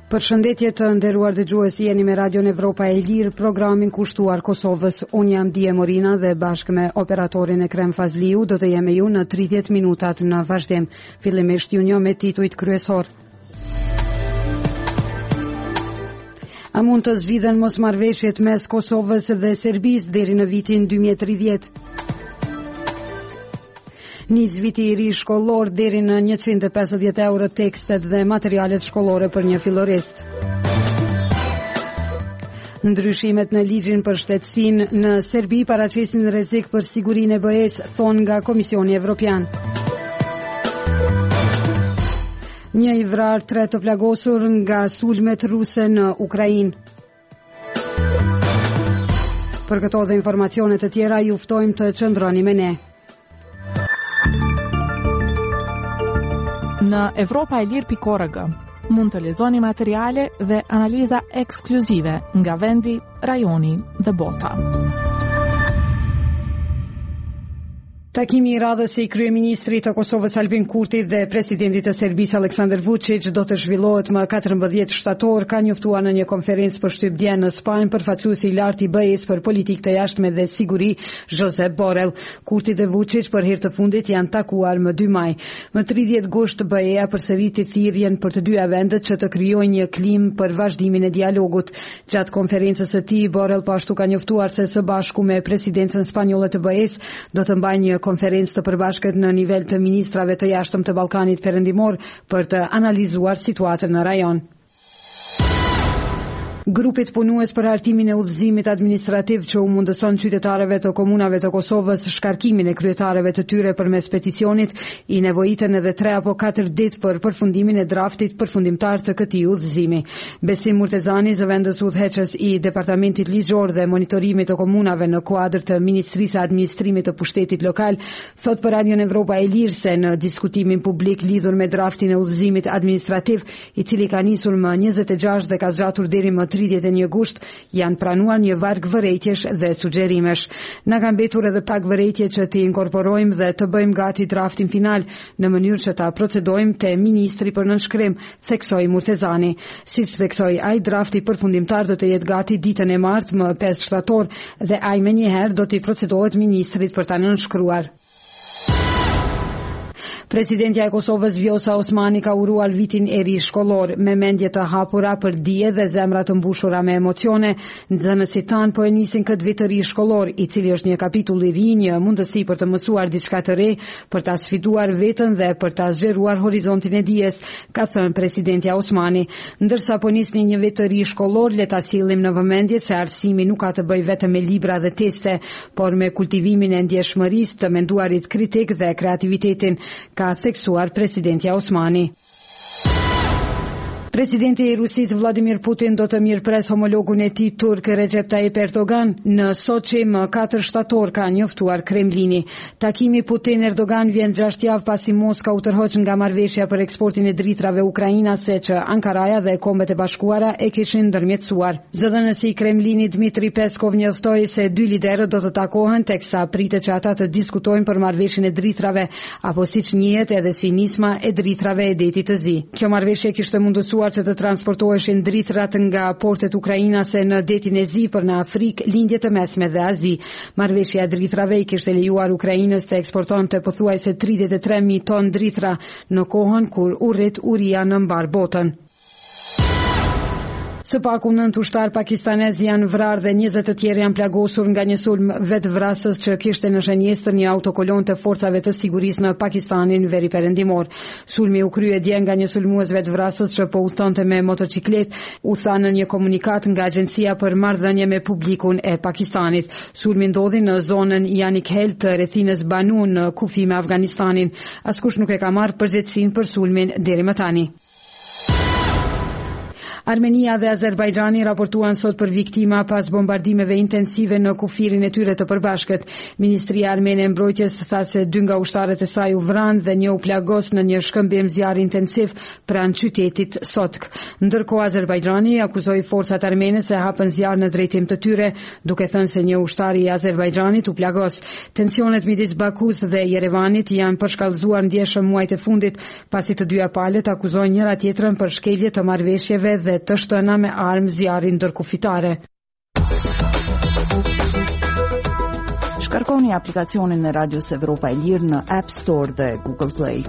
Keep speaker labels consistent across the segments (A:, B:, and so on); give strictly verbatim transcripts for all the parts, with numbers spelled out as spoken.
A: Përshëndetje të nderuar dëgjues, jeni me Radion Evropa e Lirë, programin kushtuar Kosovës. Unë jam Dije Morina dhe bashkë me operatorin Ekrem Fazliu do të jemi ju në tridhjetë minutat në vazhdim. Fillimisht ju njoh me titujt kryesor. A mund të zgjidhen mosmarrëveshjet mes Kosovës dhe Serbisë deri në vitin dy mijë e tridhjetë? Nis viti i ri shkollor deri në njëqind e pesëdhjetë euro tekstet dhe materialet shkollore për një fillorist. Ndryshimet në ligjin për shtetësinë në Serbi paraqesin rrezik për sigurinë e B E-s, thon nga Komisioni Evropian. Një i vrarë, tre të plagosur nga sulmet ruse në Ukrainë. Për këto dhe informacione të tjera ju ftojmë të qëndroni me ne.
B: Në evropa e lirë pikë org mund të lexoni materiale dhe analiza ekskluzive nga vendi, rajoni dhe bota.
A: Takimi i radhës i kryeministrit të Kosovës Albin Kurti dhe presidentit të Serbisë Aleksandar Vučić do të zhvillohet më katërmbëdhjetë shtator, ka njoftuar në një konferencë për shtypdje në Spanjë përfaqësuesi i lartë i B E-s për politikë të jashtme dhe siguri, Josep Borrell. Kurti dhe Vučić për herë të fundit janë takuar më dy maj. Më tridhjetë gusht B E-a përsëriti thirrjen për të dyja vendet që të krijojnë një klim për vazhdimin e dialogut. Gjatë konferencës së tij, Borrell po ashtu ka njoftuar se së bashku me presidencën spanjolle të B E-s do të mbajnë një konferencë të përbashkët në nivel të ministrave të jashtëm të Ballkanit Perëndimor për të analizuar situatën në rajon. Grupit punues për hartimin e udhëzimit administrativ që u mundëson qytetarëve të komunave të Kosovës shkarkimin e kryetarëve të tyre përmes peticionit, i nevojitën edhe tre apo katër ditë për përfundimin e draftit përfundimtar të këtij udhëzimi. Besim Murtezani, zëvendës udhëheqës i Departamentit Ligjor dhe Monitorimit të Komunave në kuadër të Ministrisë së Administrimit të Pushtetit Lokal, thot për Radion Evropa e Lirë se në diskutimin publik lidhur me draftin e udhëzimit administrativ, i cili ka nisur më njëzet e gjashtë dhe ka zgjatur deri më tridhjetë e një gusht, janë pranuar një varg vërejtjesh dhe sugjerimesh. Na ka mbetur edhe pak vërejtje që t'i inkorporojmë dhe të bëjmë gati draftin final në mënyrë që ta procedojmë te ministri për nënshkrim, theksoi Murtezani. Siç theksoi ai, drafti përfundimtar do të jetë gati ditën e martë më pesë shtator dhe ai menjëherë do t'i procedohet ministrit për ta nënshkruar. Presidentja e Kosovës Vjosa Osmani ka uruar vitin e ri shkollor me mendje të hapura për dije dhe zemra të mbushura me emocione. Nxënësit tanë po e nisin këtë vit të ri shkollor, i cili është një kapitull i ri, një mundësi për të mësuar diçka të re, për ta sfiduar veten dhe për ta zgjeruar horizontin e dijes, ka thënë presidentja Osmani. Ndërsa po nisni një vit të ri shkollor, le ta sillim në vëmendje se arsimi nuk ka të bëjë vetëm me libra dhe teste, por me kultivimin e ndjeshmërisë, të menduarit kritik dhe kreativitetin, ka theksuar presidentja Osmani. Presidenti i Rusisë Vladimir Putin do të mirëpres homologun e tij turk Recep Tayyip Erdogan në Soçi më katër shtator, ka njoftuar Kremlini. Takimi Putin-Erdogan vjen gjashtë javë pasi Moska u tërhoq nga marrëveshja për eksportin e dritrave ukrainase që Ankaraja dhe Kombet e Bashkuara e kishin ndërmjetësuar. Zëdhënësi i Kremlinit Dmitri Peskov njoftoi se dy liderët do të takohen teksa pritet që ata të diskutojnë për marrëveshjen e dritrave, apo siç njihet edhe si nisma e dritrave e detit të Zi. Kjo marrëveshje kishte mundësuar që të transportoheshin dritrat nga portet ukrainase në detin e Zi për në Afrikë, lindje të mesme dhe Azi. Marrëveshja e dritrave i kishte lejuar Ukrainës të eksportonte pothuajse tridhjetë e tre mijë ton dritra në kohën kur urrit uria në mbar botën. Së paku nëntë ushtar pakistanez janë vrarë dhe njëzet të tjerë janë plagosur nga një sulm vetvrasës që kishte në shenjestër një autokolon të forcave të sigurisë në Pakistanin veri perëndimor. Sulmi u krye dje nga një sulmues vetvrasës që po udhtonte me motociklet, u tha në një komunikat nga Agjencia për Marrëdhënie me Publikun e Pakistanit. Sulmi ndodhi në zonën Yanik Hel të rrethinës Banu në kufi me Afganistanin. Askush nuk e ka marrë përgjegjësinë për sulmin deri më tani. Armenia dhe Azerbajxhani raportuan sot për viktima pas bombardimeve intensive në kufirin e tyre të përbashkët. Ministria armene e mbrojtjes tha se dy nga ushtarët e saj u vranë dhe një u plagos në një shkëmbim zjarri intensiv pranë qytetit Sotk. Ndërkohë Azerbajxhani akuzoi forcat armene se hapën zjarr në drejtim të tyre, duke thënë se një ushtar i Azerbajxhanit u plagos. Tensionet midis Bakus dhe Yerevanit janë përshkallëzuar ndjeshëm muajt e fundit, pasi të dyja palët akuzojnë njëra tjetrën për shkelje të marrëveshjeve dhe dhe të shtëna me armë zjarrin ndërkufitare.
C: Shkarkoni aplikacionin e Radios Evropa e Lirë në App Store dhe Google Play.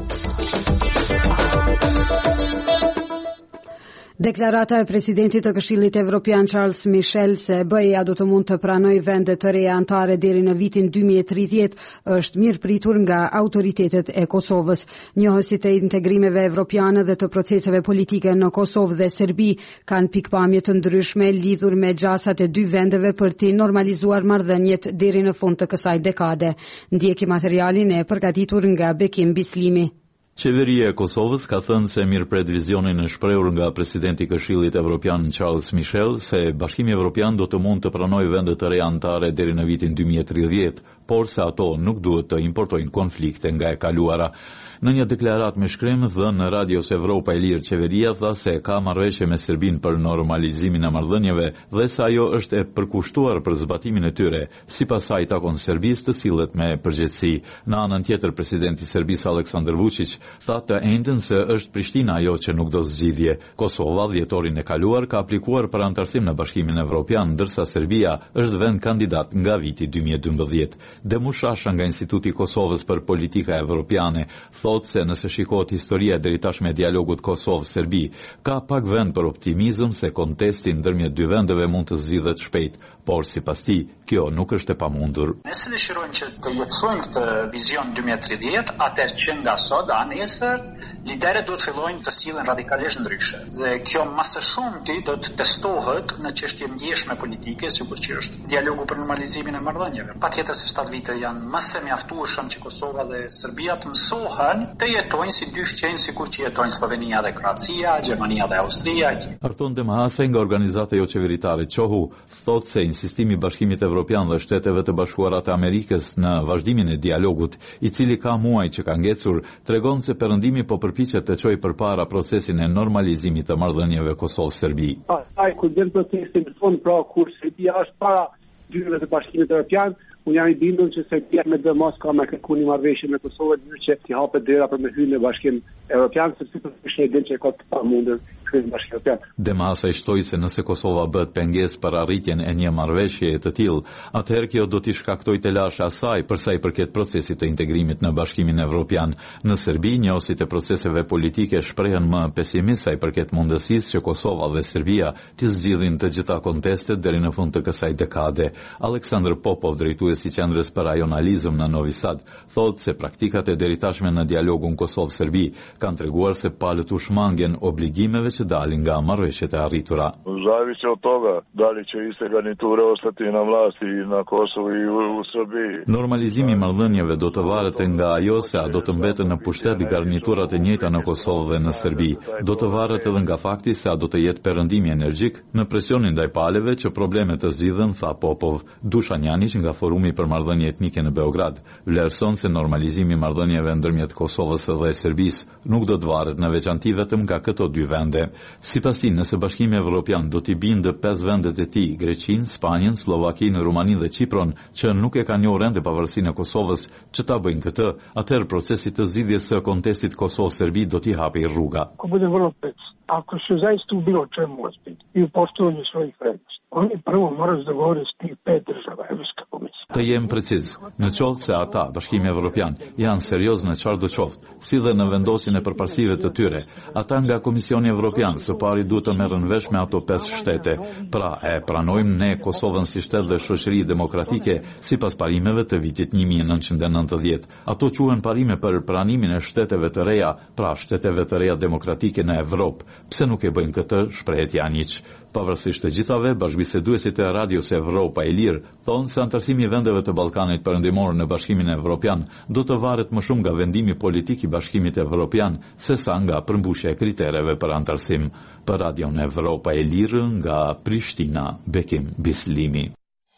A: Deklarata e presidentit të Këshillit Evropian Charles Michel se B E A do të mund të pranojë vende të reja anëtare deri në vitin dy mijë e tridhjetë është mirë pritur nga autoritetet e Kosovës. Njohësit e integrimeve evropiane dhe të proceseve politike në Kosovë dhe Serbi kanë pikpamje të ndryshme lidhur me gjasat e dy vendeve për të normalizuar marrëdhëniet deri në fund të kësaj dekade. Ndjeki materialin e përgatitur nga Bekim Bislimi.
D: Qeveria e Kosovës ka thënë se mirëpret vizionin e shprehur nga presidenti i Këshillit Evropian Charles Michel se Bashkimi Evropian do të mund të pranojë vende të reja anëtare deri në vitin dy mijë e tridhjetë, por se ato nuk duhet të importojnë konflikte nga e kaluara. Në një deklarat me shkrim dhënë në Radios Evropa e Lirë, qeveria tha se ka marrëveshje me Serbinë për normalizimin e marrëdhënieve dhe se ajo është e përkushtuar për zbatimin e tyre, sipas saj takon Serbisë të sillet me përgjegjësi. Në anën tjetër, presidenti i Serbisë Aleksandar Vučić tha të njëjtën se është Prishtina ajo që nuk do zgjidhje. Kosova dhjetorin e kaluar ka aplikuar për anëtarësim në Bashkimin Evropian, ndërsa Serbia është vend kandidat nga viti dy mijë e dymbëdhjetë. Demushasha nga Instituti i Kosovës për Politika Evropiane thotë se nëse shikohet historia e deri tashme e dialogut Kosovë-Serbi, ka pak vend për optimizëm se kontesti ndërmjet dy vendeve mund të zgjidhet shpejt, por sipas tij, kjo nuk është e pamundur.
E: Nëse dëshirojmë që të jetësojmë këtë vizion dy mijë e tridhjetë, atëherë që nga sot a nesër liderët do të fillojnë të sillen radikalisht ndryshe. Dhe kjo më së shumti do të testohet në çështje ndjeshme politike, sikur që është dialogu për normalizimin e marrëdhënieve. Patjetër se shtatë vite janë më së mjaftueshëm që Kosova dhe Serbia të mësohen të jetojnë si dy fqenjë sikur që jetojnë Slovenia dhe Kroacia, Gjermania dhe Austria.
D: Arton Demahase nga organizata jo qeveritare Qohu thotë se insistimi i Bashkimit Evropian dhe Shteteve të Bashkuara të Amerikës në vazhdimin e dialogut, i cili ka muaj që ka ngecur, tregon se Perëndimi po përpiqet të çojë përpara procesin e normalizimit të marrëdhënieve Kosovë-Serbi.
F: Ai kur vjen procesi në fund, pra kur Serbia është para dyrave të Bashkimit Evropian, unë jam i bindur që Serbia me dhe mos ka me kërku një marrëveshje me Kosovën, në që t'i hapet dera për me hyrë në Bashkim Evropian, sepse të është e din që e ka të pamundur hyrë në Bashkim Evropian.
D: Demasa i shtoi se nëse Kosova bëhet pengesë për arritjen e një marrëveshje të tillë, atëherë kjo do t'i shkaktojë telashe asaj për sa i përket procesit të integrimit në Bashkimin Evropian. Në Serbi, njohësit e proceseve politike shprehen më pesimist sa i përket mundësisë që Kosova dhe Serbia t'i zgjidhin të gjitha kontestet deri në fund të kësaj dekade. Aleksandr Popov, drejtuesi i qendrës për analizëm në Novi Sad, thotë se praktikat e deritashme në dialogun Kosovë-Serbi kanë treguar se palët u shmangen obligimeve që dalin nga marrëveshjet e arritura.
G: Zavisi od toga da li će iste garniture ostati na vlasti na Kosovu i u Srbiji.
D: Normalizimi i marrëdhënieve do të varet nga ajo se a do të mbeten në pushtet garniturat e njëjta në Kosovë dhe në Serbi. Do të varet edhe nga fakti se a do të jetë perëndimi energjik në presionin ndaj palëve që problemet të zgjidhen, tha Popov. Dušan Janić nga Forumi për marrëdhënie etnike në Beograd vlerëson se normalizimi i marrëdhënieve ndërmjet Kosovës dhe Serbisë nuk do të varet në veçanti vetëm nga këto dy vende. Sipas tij, nëse Bashkimi Evropian do t'i bindë pesë vendet e tij, Greqinë, Spanjën, Slovakinë, Rumaninë dhe Çipron, që nuk e kanë njohur ende pavarësinë e Kosovës, që ta bëjnë këtë, atëherë procesi të zgjidhjes së kontestit Kosovë-Serbi do t'i hapë rruga.
F: Ko bude vrlo precizno. Ako su zaista u bilo čemu ozbiljni i u poštovanju svojih vrednosti, oni prvo moraju da govore s tih pet država, Evropska komisija.
D: Të jem preciz, në qoftë se ata, Bashkimi Evropian, janë serioz në çfarë do qoftë, si dhe në vendosjen e përparësive të tyre, ata nga Komisioni Evropian së pari duhet të merren vesh me ato pesë shtete. Pra, e pranojmë ne Kosovën si shtet dhe shoqëri demokratike sipas parimeve të vitit një mijë e nëntëqind e nëntëdhjetë. Ato quhen parime për pranimin e shteteve të reja, pra shteteve të reja demokratike në Evropë. Pse nuk e bëjnë këtë, shprehet Janić. Pavarësisht të gjithave, bashkëbiseduesit e Radios Evropa e Lirë thonë se anëtarësimi i vendeve të Ballkanit Perëndimor në Bashkimin Evropian do të varet më shumë nga vendimi politik i Bashkimit Evropian sesa nga përmbushja e kritereve për anëtarësim. Për Radion Evropa e Lirë nga Prishtina, Bekim Bislimi.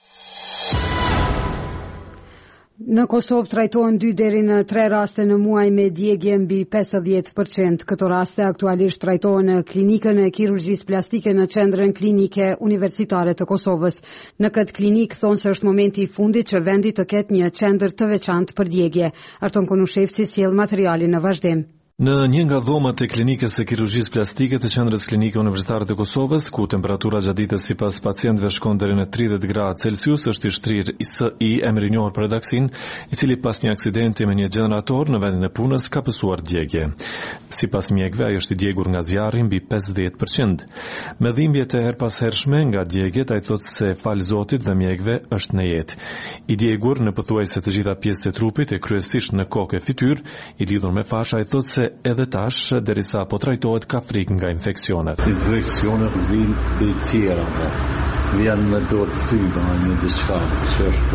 A: Në Kosovë trajtohen dy deri në tre raste në muaj me djegje mbi pesëdhjetë përqind. Këto raste aktualisht trajtohen në klinikën e kirurgjisë plastike në qendrën klinike universitare të Kosovës. Në këtë klinik thonë se është momenti i fundit që vendi të ketë një qendër të veçantë për djegje. Arton Konushevci sjell materialin në vazhdim.
H: Në një nga dhomat e klinikës së kirurgjisë plastike të qendrës klinike universitare të Kosovës, ku temperatura gjatë ditës sipas pacientëve shkon deri në tridhjetë gradë Celsius, është i shtrirë I S I, emri I njohur për redaksin, I cili pas një aksidenti me një gjenerator në vendin e punës ka pësuar djegje. Sipas mjekëve, ai është I djegur nga zjarri mbi pesëdhjetë përqind. Me dhimbjet e her pas hershme nga djegjet, ai thotë se fal Zotit dhe mjekëve është në jetë. I djegur në pothuajse të gjitha pjesët e trupit e kryesisht në kokë e fytyrë, I lidhur me fash, ai thotë se edhe tash, derisa po trajtohet ka frikë nga infeksionet.
I: Infeksionet vinë I tjera, vjen me dorë të thyba, një diçka që është,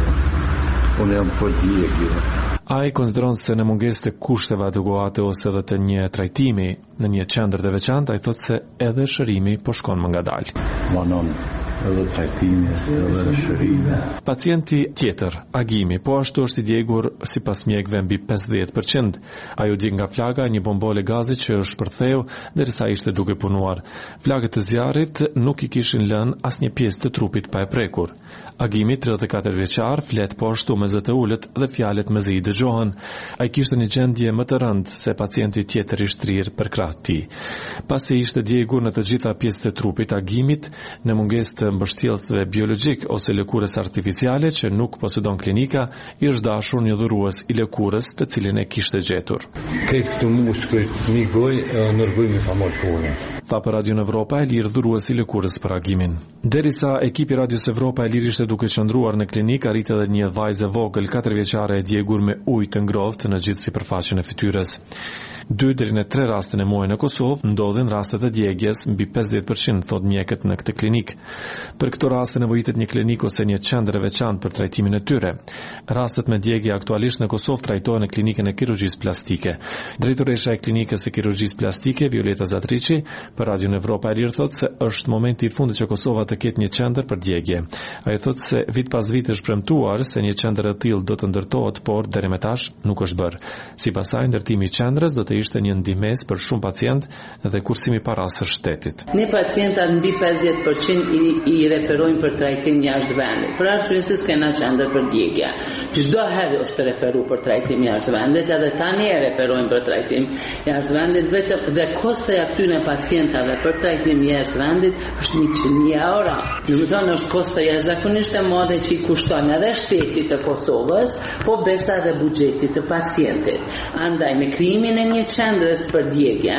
I: unë jam po djegje.
H: Ai konsideron se në mungesë të kushteve adekuate ose edhe të një trajtimi në një qendër të veçantë, ai thotë se edhe shërimi po shkon më ngadalë.
I: Manon edhe trajtimi, edhe shërimi.
H: Pacienti tjetër, Agimi, po ashtu është I djegur sipas mjekëve mbi pesëdhjetë përqind. Ai u djeg nga flaga një bombole gazi që është shpërtheu derisa ishte duke punuar. Flagët e zjarrit nuk I kishin lënë asnjë pjesë të trupit pa e prekur. Agimi, tridhjetë e katër vjeçar, flet po ashtu me zë të ulët dhe fjalët mezi I dëgjohen. Ai kishte një gjendje më të rëndë se pacienti tjetër I shtrirë për krah të tij. Pasi ishte djegur në të gjitha pjesët e trupit, Agimit, në mungesë të mbështjellësve biologjik ose lëkurës artificiale që nuk posedon klinika, I është dashur një dhurues I lëkurës të cilin e kishte gjetur.
I: Këtë të muskujt një goj nërgojnë ka më shkone.
H: Tha për Radio Evropa e Lirë dhurues I lëkurës për Agimin. Derisa ekipi Radios Evropa e Lirë ishte duke qëndruar në klinik, arriti edhe një vajzë e vogël katër vjeçare e djegur me ujë të ngrohtë në gjithë sipërfaqen e fytyrës. Dy deri në tre raste në muajin e Kosovë ndodhin rastet e djegjes mbi pesëdhjetë përqind, thot mjekët në këtë klinik. Për këto raste nevojitet një klinik ose një qendër e veçantë për trajtimin e tyre. Rastet me djegje aktualisht në Kosovë trajtohen në klinikën e kirurgjisë plastike. Drejtoresha e klinikës së kirurgjisë plastike, Violeta Zatriçi, për Radio Evropa e Lirë thotë se është momenti I fundit që Kosova të ketë një qendër për djegje. Ai thotë se vit pas viti është premtuar se një qendër e tillë do të ndërtohet, por deri më tash nuk është bërë. Sipas saj, ndërtimi I qendrës do të ishte një ndihmës për shumë pacient dhe kursimi para së shtetit.
J: Ne pacientat mbi pesëdhjetë përqind I, I referojnë për trajtim jashtë vendit. Për arsye se s'kena qendër për djegje. Çdo herë është referuar për trajtim jashtë vendit, edhe tani e referojnë për trajtim jashtë vendit vetëm dhe kostoja këtyre pacientave për trajtim jashtë vendit është njëqind mijë euro. Do të thonë është kosto jashtëzakonisht e madhe që I kushton edhe shtetit të Kosovës, po besa edhe buxhetit të pacientit. Andaj me krijimin e një qendrës për djegje,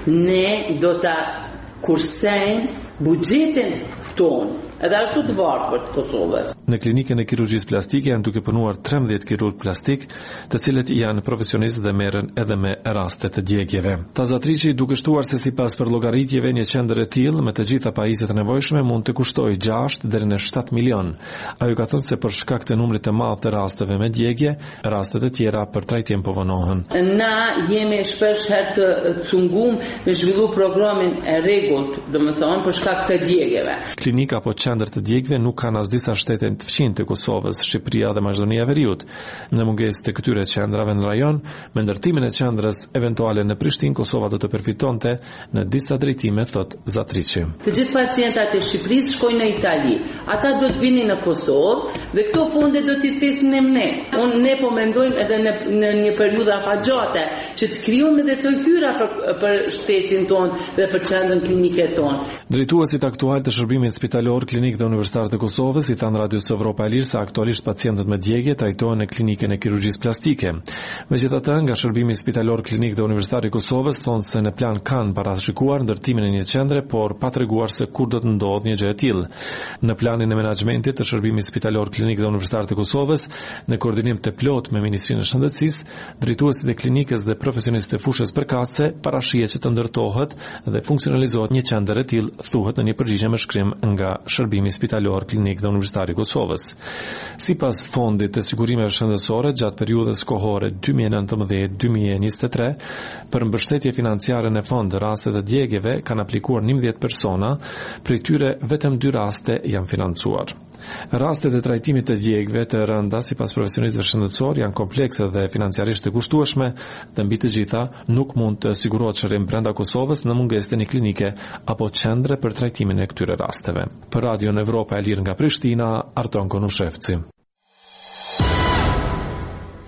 J: ne do ta kursejmë buxhetin tonë, edhe ashtu të varfër të Kosovës.
H: Në klinikën e kirurgjisë plastike janë duke punuar trembëdhjetë kirurg plastik, të cilët janë profesionistë dhe merren edhe me raste të djegjeve. Tazatriçi duke shtuar se sipas për llogaritjeve një qendër e tillë me të gjitha pajisjet e nevojshme mund të kustojë gjashtë deri në shtatë milion. Ajo ka thënë se për shkak të numrit të madh të rasteve me djegje, rastet e tjera për trajtim po vonohen.
J: Na jemi shpesh herë të cungum me zhvillu programin e rregullt, domethënë për shkak të djegjeve.
H: Klinika apo qendër të djegve nuk kanë as disa shtete të fqinjtë të Kosovës, Shqipëria dhe Maqedonia e Veriut. Në mungesë të këtyre qendrave në rajon, me ndërtimin e qendrës eventuale në Prishtinë, Kosova do të përfitonte në disa drejtime, thot Zatriçi.
J: Të gjithë pacientat e Shqipërisë shkojnë në Itali. Ata do të vinin në Kosovë dhe këto fonde do t'i thithnim ne. Unë ne po mendojmë edhe në, në një periudhë afatgjate që të krijojmë edhe të hyra për, për shtetin tonë dhe për qendrën klinike tonë.
H: Drejtuesit aktual të shërbimit spitalor klinik dhe universitar të Kosovës I thanë Radios Evropa e Lirë se aktualisht pacientët me djegje trajtohen në klinikën e kirurgjisë plastike. Megjithatë, nga shërbimi spitalor klinik dhe universitar I Kosovës thonë se në plan kanë parashikuar ndërtimin e një qendre, por pa treguar se kur do të ndodhë një gjë e tillë. Në planin e menaxhmentit të shërbimit spitalor klinik dhe universitar të Kosovës, në koordinim të plot me Ministrinë e Shëndetësisë, drejtuesit e klinikës dhe profesionistët e fushës përkatëse parashihet që të ndërtohet dhe funksionalizohet një qendër e tillë, thuhet në një përgjigje me shkrim nga shërbimi spitalor klinik dhe universitar I Kosovës. Sipas fondit të sigurimeve shëndetësore gjatë periudhës kohore dy mijë e nëntëmbëdhjetë dy mijë e njëzet e tre, për mbështetje financiare në fond rastet e djegjeve kanë aplikuar njëmbëdhjetë persona, prej tyre vetëm dy raste janë financuar. Rastet e trajtimit të djegëve të rënda sipas profesionistëve shëndetësor janë komplekse dhe financiarisht të kushtueshme dhe mbi të gjitha nuk mund të sigurohet shërim brenda Kosovës në mungesë të një klinike apo qendre për trajtimin e këtyre rasteve. Për Radio Evropa e Lirë nga Prishtina, Arton Konushevci.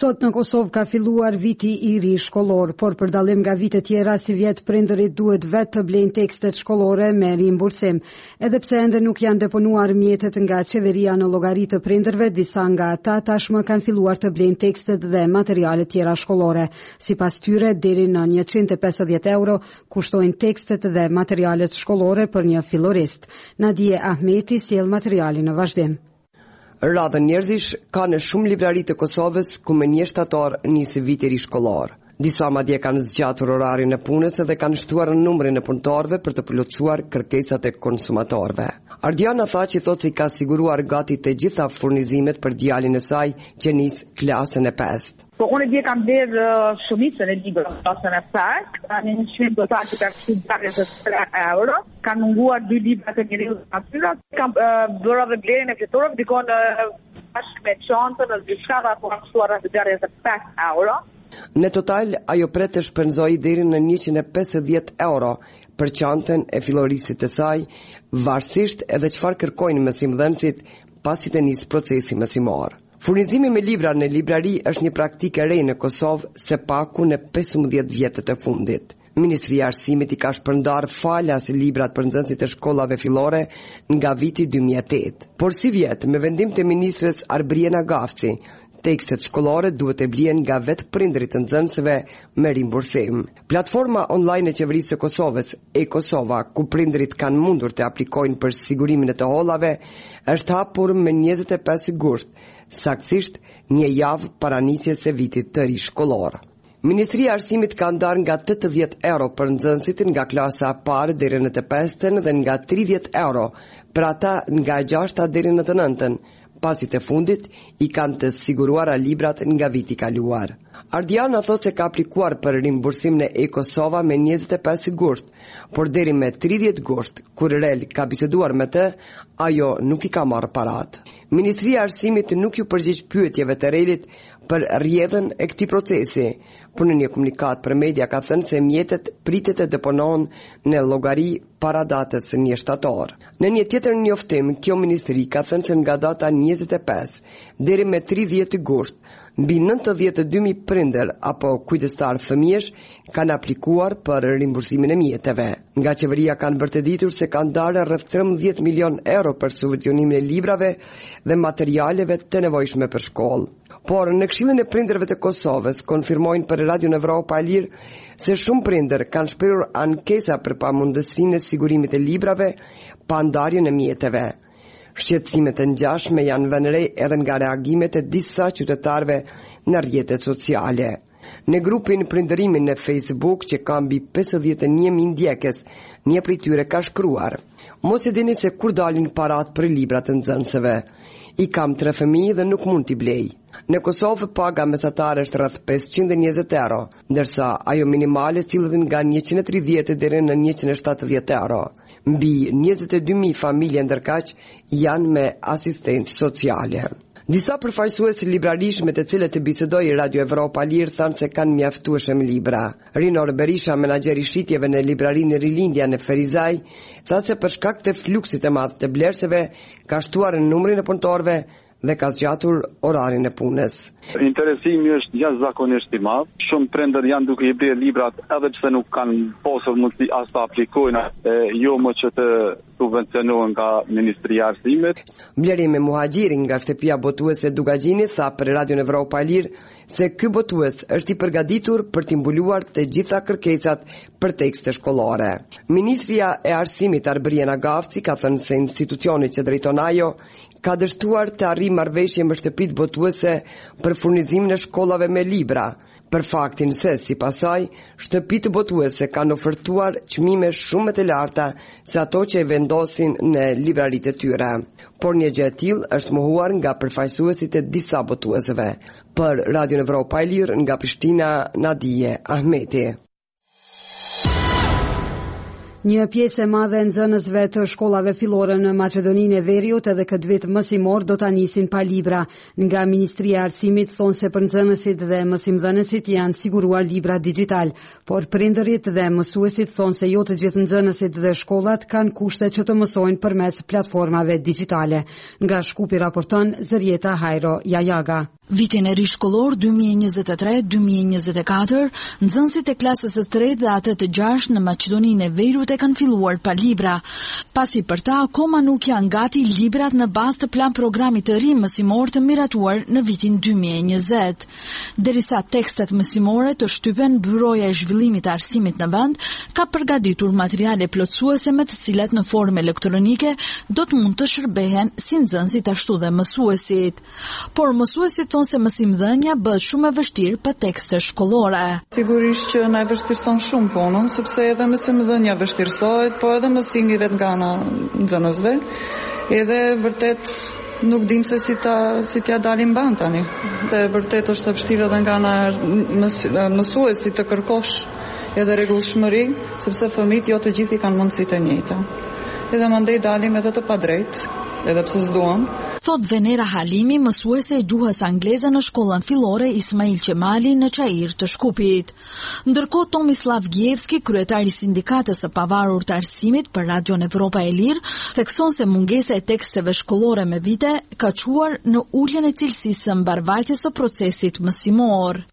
A: Sot në Kosovë ka filluar viti i ri shkollor, por për dallim nga vitet tjera si vjet prindërit duhet vetë të blejnë tekstet shkollore me rimbursim. Edhe pse ende nuk janë deponuar mjetet nga qeveria në llogari të prindërve, disa nga ata tashmë kanë filluar të blejnë tekstet dhe materialet tjera shkollore. Sipas tyre, deri në njëqind e pesëdhjetë euro kushtojnë tekstet dhe materialet shkollore për një fillorist. Nadije Ahmeti sjell materialin në vazhdim.
K: Radha njerëzish ka në shumë librari të Kosovës ku me një shtator nisi viti ri shkollor. Disa madje kanë zgjatur orarin e punës dhe kanë shtuar numrin e punëtorëve për të plotësuar kërkesat e konsumatorëve. Ardiana tha që thotë se ka siguruar gati të gjitha furnizimet për djalin e saj që nis klasën e pestë.
L: Po unë dje kam bler uh, shumicën e librave klasën e pestë, në një shkrim total që ka qenë pesëdhjetë e tre euro, kanë munguar dy libra të njeriu natyra, kam uh, bërë edhe blerjen e fletorëve dikon uh, bashkë me çantën në diçka apo kam shtuar rreth pesëdhjetë e pesë euro.
K: Në total, ajo pret të shpenzoi deri në njëqind e pesëdhjetë euro për çantën e fillorisit të saj, varësisht edhe çfarë kërkojnë mësimdhënësit pasi të nis procesi mësimor. Furnizimi me libra në librari është një praktikë e re në Kosovë se paku në pesëmbëdhjetë vjetët e fundit. Ministria e Arsimit i ka shpërndar falas librat për nxënësit e shkollave fillore nga viti dy mijë e tetë. Por si vjet, me vendim të ministres Arbriena Gafci, tekstet shkollore duhet të blihen nga vetë prindërit të nxënësve me rimbursim. Platforma online e qeverisë së Kosovës, e-Kosova, ku prindërit kanë mundur të aplikojnë për sigurimin e të hollave, është hapur me njëzet e pesë gusht, saktësisht një javë para nisjes së vitit të ri shkollor. Ministria e Arsimit ka ndarë nga tetëdhjetë euro për nxënësit nga klasa e parë deri në të pestën dhe nga tridhjetë euro për ata nga e gjashta deri në të nëntën. Pasi të fundit i kanë të siguruara librat nga viti kaluar. Ardiana thotë se ka aplikuar për rimbursim në e-Kosova me njëzet e pesë gusht, por deri me tridhjetë gusht, kur Rel ka biseduar me të, ajo nuk i ka marrë parat. Ministria e Arsimit nuk ju përgjigj pyetjeve të Relit për rrjedhën e këtij procesi, por në një komunikat për media ka thënë se mjetet pritet të deponohen në llogari para datës së një shtator. Në një tjetër njoftim, kjo ministri ka thënë se nga data njëzet e pesë deri me tridhjetë gusht, mbi nëntëdhjetë e dy mijë prindër apo kujdestar fëmijësh kanë aplikuar për rimbursimin e mjeteve. Nga qeveria kanë vërtetitur se kanë darë rreth trembëdhjetë milion euro për subvencionimin e librave dhe materialeve të nevojshme për shkollë. Por në Këshillin e Prindërve të Kosovës konfirmojnë për Radio Evropa e Lirë se shumë prindër kanë shprehur ankesa për pamundësinë e sigurimit e librave pa ndarjen e mjeteve. Shqetësimet e ngjashme janë vënë re edhe nga reagimet e disa qytetarëve në rrjetet sociale. Në grupin Prindërimin në Facebook, që ka mbi pesëdhjetë e një mijë ndjekës, një prej tyre ka shkruar: "Mos e dini se kur dalin parat për librat e nxënësve. I kam tre fëmijë dhe nuk mund t'i blej." Në Kosovë paga mesatare është rreth pesëqind e njëzet euro, ndërsa ajo minimale sillet nga njëqind e tridhjetë deri në njëqind e shtatëdhjetë euro. Mbi njëzet e dy mijë familje ndërkaq janë me asistencë sociale. Disa përfaqësues librarish me të cilët të bisedoi Radio Evropa Lirë thanë se kanë mjaftueshëm libra. Rinor Berisha, menaxheri shitjeve në librarinë Rilindja në Ferizaj, tha se për shkak të fluksit të madh të blersëve ka shtuar numrin e punëtorëve dhe ka zgjatur orarin e punës.
M: Interesimi është jashtëzakonisht i madh. Shumë prindër janë duke i blerë librat edhe pse nuk kanë pasur mundësi as të aplikojnë, e, jo më që të subvencionohen nga Ministria e Arsimit.
K: Blerimi Muhaxhiri nga shtëpia botuese Dugagjini tha për Radio Evropa e Lirë se ky botues është i përgatitur për të mbuluar të gjitha kërkesat për tekste shkollore. Ministria e Arsimit Arbriena Gafci ka thënë se institucioni që drejton ajo ka dështuar të arrijë marrëveshje me shtëpitë botuese për furnizimin e shkollave me libra, për faktin se, sipas saj, shtëpitë botuese kanë ofertuar çmime shumë më të larta se ato që e vendosin në libraritë e tyre. Por një gjë e tillë është mohuar nga përfaqësuesit e disa botuesve. Për Radio Evropa e Lirë nga Prishtina, Nadije Ahmeti.
A: Një pjesë e madhe e nxënësve të shkollave fillore në Maqedoninë e Veriut edhe këtë vit mësimor do ta nisin pa libra. Nga Ministria e Arsimit thonë se për nxënësit dhe mësimdhënësit janë siguruar libra digjital, por prindërit dhe mësuesit thonë se jo të gjithë nxënësit dhe shkollat kanë kushte që të mësojnë përmes platformave digjitale. Nga Shkupi raporton Zërieta Hajro Jajaga.
N: Vitin e ri shkollor dy mijë e njëzet e tre dy mijë e njëzet e katër, nxënësit e klasës së tretë dhe atë të gjashtë në Maqedoninë e Veriut e kanë filluar pa libra, pasi për ta akoma nuk janë gati librat në bazë të plan programit të ri mësimor të miratuar në vitin dy mijë e njëzet. Derisa tekstet mësimore të shtypen, Byroja e Zhvillimit të Arsimit në vend ka përgatitur materiale plotësuese me të cilat në formë elektronike do të mund të shërbehen si nxënësit ashtu dhe mësuesit. Por mësuesit tonë se mësimdhënia bëhet shumë e vështirë pa tekste shkollore.
O: Sigurisht që na e vështirëson shumë punën, sepse edhe mësimdhënia vështirësohet, po edhe mësimi vet nga ana nxënësve. Edhe vërtet nuk dim se si ta si t'ja dalim ban tani. Dhe vërtet është e vështirë edhe nga ana mës, mësuesit të kërkosh edhe rregullshmëri, sepse fëmijët jo të gjithë i kanë mundësitë e njëjta. Edhe mandej dalim edhe të padrejtë, edhe pse s'duam.
N: Thot Venera Halimi, mësuese e gjuhës angleze në shkollën fillore Ismail Qemali në Çajir të Shkupit. Ndërkohë Tomislav Gjevski, kryetari i sindikatës së pavarur të arsimit për Radion Evropa e Lirë, thekson se mungesa e teksteve shkollore me vite ka çuar në uljen e cilësisë së mbarvajtjes së procesit mësimor.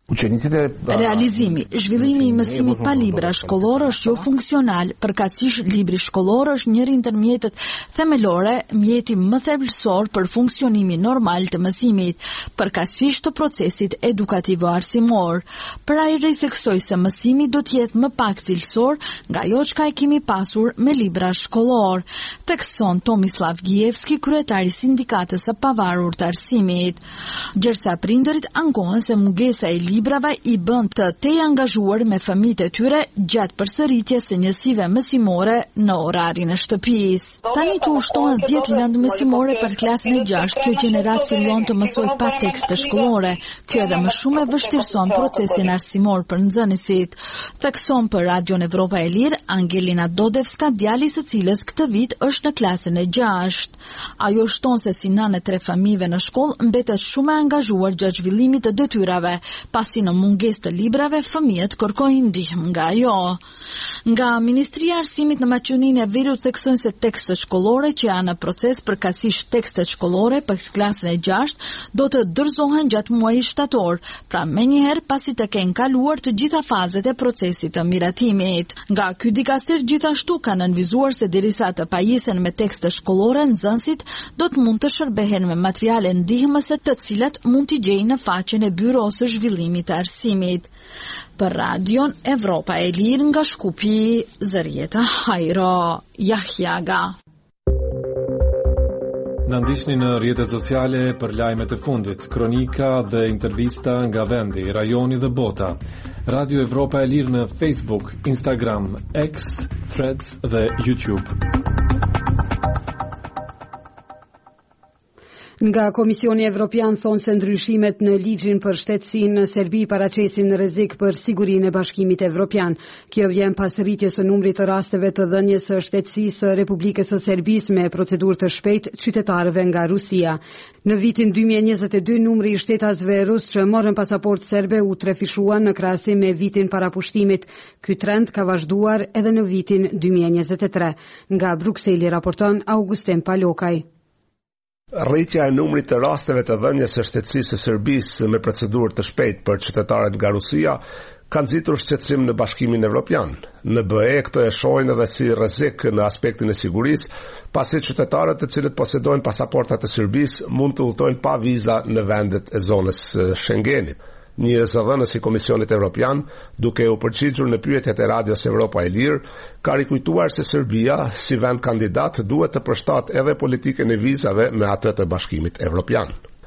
N: Realizimi, zhvillimi i mësimit pa libra shkollor është jo funksional, përkatësisht libri shkollor është njëri ndër mjetet themelore, mjeti më thelbësor për funksionimi normal të mësimit, përkatësisht të procesit edukativo-arsimor. Pra i ritheksoj se mësimi do të jetë më pak cilësor nga ajo çka e kemi pasur me libra shkollor, thekson Tomislav Gjevski, kryetari i sindikatës së pavarur të arsimit. Gjërsa prindërit ankohen se mungesa e librave i bën të tej angazhuar me fëmijët e tyre gjatë përsëritjes së njësive mësimore në orarin e shtëpisë. Tani që ushtohen dhjetë lëndë mësimore për klasën e gjashtë, kjo gjenerat fillon të mësoj pa tekste shkollore. Kjo edhe më shumë e vështirëson procesin arsimor për nxënësit. Thekson për Radion Evropa e Lirë Angelina Dodevska, djali së cilës këtë vit është në klasën e gjashtë. Ajo shton se si nanë e tre fëmijëve në shkollë mbetet shumë e angazhuar gjatë zhvillimit të detyrave, pasi në mungesë të librave fëmijët kërkojnë ndihmë nga ajo. Nga Ministria e Arsimit në Maqedoninë e Veriut theksojnë se tekstet shkollore që janë në proces, përkatësisht tekstet shkollore për klasën e gjashtë, do të dorëzohen gjatë muajit shtator, pra menjëherë pasi të kenë kaluar të gjitha fazet e procesit të miratimit. Nga ky dikasir gjithashtu kanë nënvizuar se derisa të pajisen me tekste shkollore, nxënësit do të mund të shërbehen me materiale ndihmëse të cilat mund t'i gjejnë në faqen e Byrosë së Zhvillimit të Arsimit. Për Radion Evropa e Lirë nga Shkupi, Zërieta Hajro Jahjaga.
H: Në ndiqni në rrjetet sociale për lajmet e fundit, kronika dhe intervista nga vendi, rajoni dhe bota. Radio Evropa e Lirë në Facebook, Instagram, X, Threads dhe YouTube.
A: Nga Komisioni Evropian thonë se ndryshimet në ligjin për shtetësinë në Serbi paraqesin rrezik për sigurinë e Bashkimit Evropian. Kjo vjen pas rritjes së numrit të rasteve të dhënies së shtetësisë së Republikës së Serbisë me procedurë të shpejtë qytetarëve nga Rusia. Në vitin dy mijë e njëzet e dy, numri i shtetasve rusë që morën pasaportë serbe u trefishuan në krahasim me vitin para pushtimit. Ky trend ka vazhduar edhe në vitin dy mijë e njëzet e tre. Nga Brukseli raporton Augustin Palokaj.
P: Rritja e numrit të rasteve të dhënies së shtetësisë së Serbisë me procedurë të shpejtë për qytetarët nga Rusia ka nxitur shqetësim në Bashkimin Evropian. Në B E këtë e shohin edhe si rrezik në aspektin e sigurisë, pasi qytetarët të cilët posedojnë pasaporta të Serbisë mund të udhtojnë pa viza në vendet e zonës Schengenit. Një zëdhënës i Komisionit Evropian, duke u përgjigjur në pyetjet e Radios Evropa e Lirë, ka rikujtuar se Serbia, si vend kandidat, duhet të përshtatë edhe politikën e vizave me atë të Bashkimit Evropian.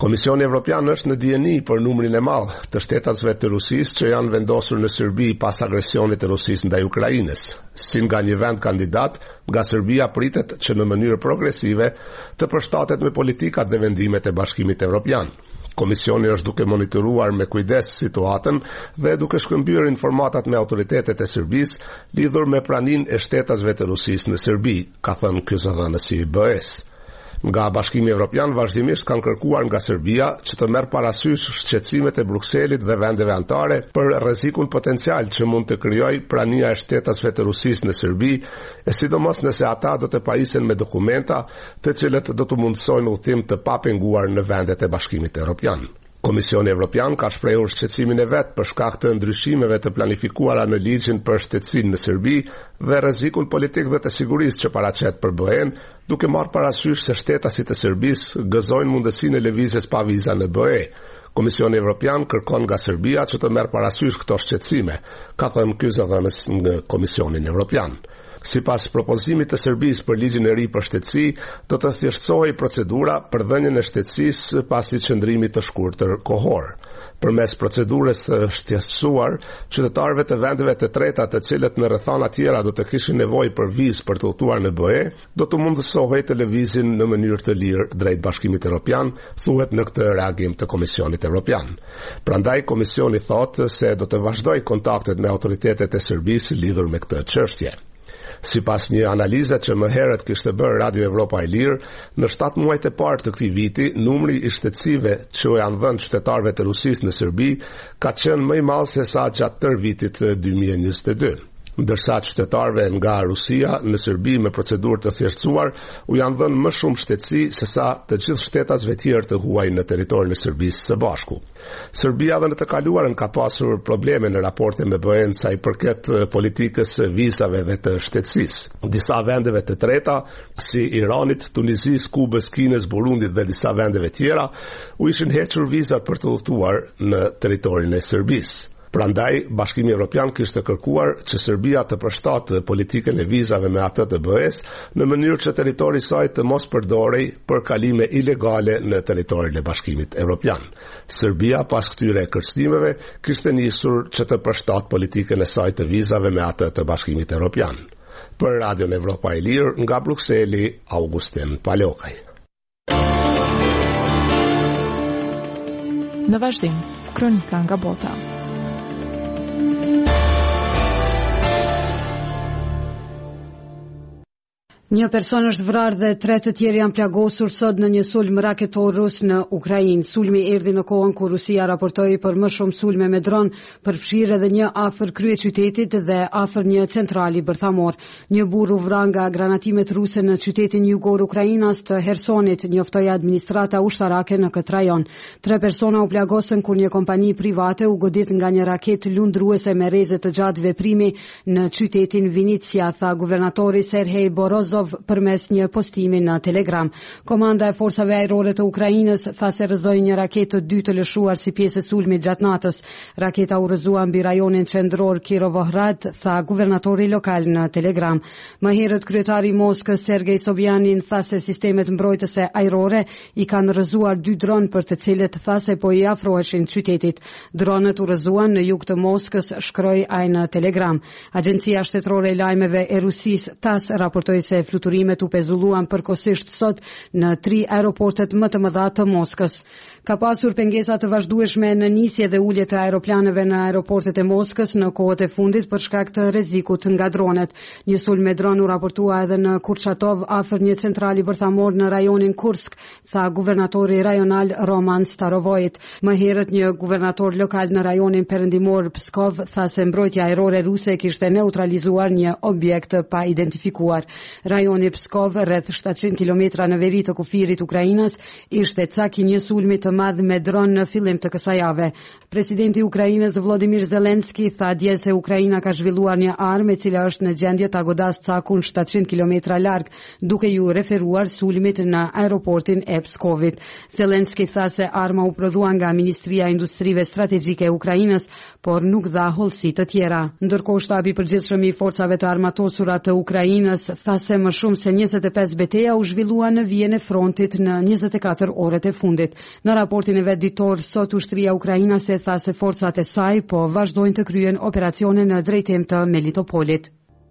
P: Komisioni Evropian është në dieni për numrin e madh të shtetasve të Rusisë që janë vendosur në Serbi pas agresionit të Rusisë ndaj Ukrainës. Si nga një vend kandidat, nga Serbia pritet që në mënyrë progresive të përshtatet me politikat dhe vendimet e Bashkimit Evropian. Komisioni është duke monitoruar me kujdes situatën dhe duke shkëmbyer informatat me autoritetet e Serbisë lidhur me praninë e shtetasve të Rusisë në Serbi, ka thënë ky zëdhënësi i B E-s. Nga Bashkimi Evropian vazhdimisht kanë kërkuar nga Serbia që të merr parasysh shqetësimet e Brukselit dhe vendeve anëtare për rrezikun potencial që mund të krijojë prania e shtetasve të Rusisë në Serbi, e sidomos nëse ata do të pajisen me dokumenta të cilët do të mundsojnë udhtim të papenguar në vendet e Bashkimit Evropian. Komisioni Evropian ka shprehur shqetësimin e vet për shkak të ndryshimeve të planifikuara në ligjin për shtetësinë në Serbi dhe rrezikun politik dhe të sigurisë që paraqet për B E-n, duke marrë parasysh se shtetasit e Serbisë gëzojnë mundësinë e lëvizjes pa viza në B E. Komisioni Evropian kërkon nga Serbia që të merr parasysh këto shqetësime, ka thënë ky zëdhënës në Komisionin Evropian. Sipas propozimit të Serbisë për ligjin e ri për shtetësi, do të thjeshtësohej procedura për dhënien e shtetësisë pasi qëndrimit të shkurtër kohor. Përmes procedurës së shtetësuar, qytetarëve të vendeve të treta të cilët në rrethana tjera do të kishin nevojë për vizë për të udhëtuar në B E, do të mundësohej të lëvizin në mënyrë të lirë drejt Bashkimit Evropian, thuhet në këtë reagim të Komisionit Evropian. Prandaj komisioni thotë se do të vazhdojë kontaktet me autoritetet e Serbisë lidhur me këtë çështje. Sipas një analize që më herët kishte bërë Radio Evropa e Lirë, në shtatë muajt e parë të këtij viti, numri i shtetësive që janë dhënë qytetarëve të Rusisë në Serbi ka qenë më i madh se sa gjatë tërë vitit dy mijë e njëzet e dy. Ndërsa qytetarëve nga Rusia në Serbi me procedurë të thjeshtësuar u janë dhënë më shumë shtetësi se sa të gjithë shtetasve tjerë të huaj në territorin e Serbisë së bashku. Serbia dhe në të kaluarën ka pasur probleme në raporte me B E-n sa i përket politikës vizave dhe të shtetësisë. Disa vendeve të treta, si Iranit, Tunizis, Kubës, Kinës, Burundit dhe disa vendeve tjera, u ishin hequr vizat për të udhëtuar në territorin e Serbisë. Prandaj, Bashkimi Evropian kishte kërkuar që Serbia të përshtatë politikën e vizave me atë të B E-s në mënyrë që territori i saj të mos përdorej për kalime ilegale në territorin e Bashkimit Evropian. Serbia pas këtyre kërcënimeve kishte nisur që të përshtatë politikën e saj të vizave me atë të Bashkimit Evropian. Për Radion Evropa e Lirë, nga Brukseli, Augustin Palokaj.
B: Në vazhdim, kronika nga bota.
A: Një person është vrarë dhe tre të tjerë janë plagosur sot në një sulm raketor rus në Ukrainë. Sulmi erdhi në kohën kur Rusia raportoi për më shumë sulme me dron, përfshirë edhe një afër kryeqytetit dhe afër një centrali bërthamor. Një burr u vra nga granatimet ruse në qytetin jugor ukrainas të Hersonit, njoftoi administrata ushtarake në këtë rajon. Tre persona u plagosën kur një kompani private u godit nga një raketë lundruese me rreze të gjatë veprimi në qytetin Vinitsia, tha guvernatori Serhej Borozov përmes një postimi në Telegram. Komanda e forcave ajrore të Ukrainës tha se rrëzoi një raketë të dytë të lëshuar si pjesë e sulmit gjatë natës. Raketa u rrëzua mbi rajonin qendror Kirovohrad, tha guvernatori lokal në Telegram. Më herët kryetari i Moskës Sergej Sobjanin tha se sistemet mbrojtëse ajrore i kanë rrëzuar dy dronë për të cilët tha se po i afroheshin qytetit. Dronët u rrëzuan në jug të Moskës, shkroi ai në Telegram. Agjencia shtetërore e lajmeve e Rusisë T A S raportoi se fluturimet u pezulluan përkohësisht sot në tri aeroportet më të mëdha të Moskës. Ka pasur pengesa të vazhdueshme në nisje dhe ulje të aeroplaneve në aeroportet e Moskës në kohët e fundit për shkak të rrezikut nga dronet. Një sulm me dron u raportua edhe në Kurchatov afër një centrali bërthamor në rajonin Kursk, tha guvernatori rajonal Roman Starovojt. Më herët një guvernator lokal në rajonin perëndimor Pskov tha se mbrojtja ajrore ruse kishte neutralizuar një objekt pa identifikuar. Rajoni Pskov, rreth shtatëqind kilometra në veri të kufirit Ukrainas, ishte cak i një sulmi të madh me dron në fillim të kësaj jave. Presidenti i Ukrainës Volodymyr Zelensky tha dje se Ukraina ka zhvilluar një armë e cila është në gjendje ta godas cakun shtatëqind kilometra larg, duke ju referuar sulmit në aeroportin e Pskovit. Zelensky tha se arma u prodhua nga Ministria e Industrive Strategjike e Ukrainës, por nuk dha hollësi të tjera. Ndërkohë shtabi i përgjithshëm i forcave të armatosura të Ukrainës tha se më shumë se njëzet e pesë betejë u zhvillua në vijën e frontit në njëzet e katër orët e fundit. Në raportin e vet ditor, sot ushtria ukrainase tha se forcat e saj po vazhdojnë të kryen operacione në drejtim të Melitopolit.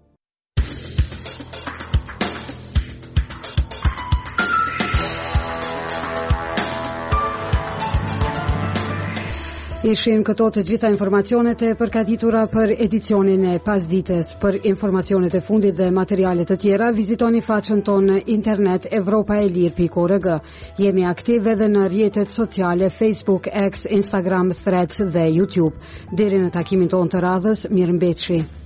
A: Ishin këto të gjitha informacionet e përgatitura për edicionin e pasdites. Për informacionet e fundit dhe materialet të tjera, vizitoni faqen tonë në internet evropaelir pikë org. Jemi aktiv edhe në rrjetet sociale Facebook, X, Instagram, Threads dhe YouTube. Deri në takimin tonë të radhës, mirëmbëjtje.